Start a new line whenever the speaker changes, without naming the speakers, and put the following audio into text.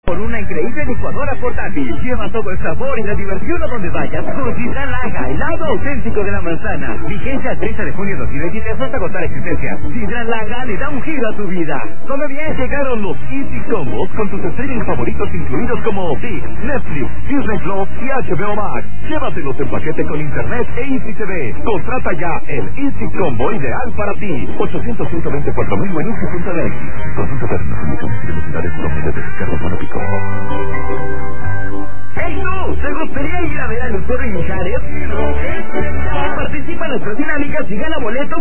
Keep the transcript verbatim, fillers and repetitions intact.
Por una increíble licuadora portátil. Lleva todo el sabor y la diversión a donde vayas con Sidral Laga, helado auténtico de la manzana. Vigencia el treinta de junio de dos mil veintitrés hasta agotar existencia. Sidral Laga le da un giro a tu vida. Como bien llegaron los Easy Combos con tus streaming favoritos incluidos como ViX, Netflix, Disney Plus y H B O Max. Llévatelos en paquete con internet e Easy T V. Contrata ya el Easy Combo ideal para ti. ochocientos ciento veinticuatro mil en Easy punto net. Consulta términos, condiciones y velocidades de descarga para pico. ¡Hey tú! ¿Te gustaría ir a ver a Lucero y Mijares? Participa en nuestras dinámicas y gana boletos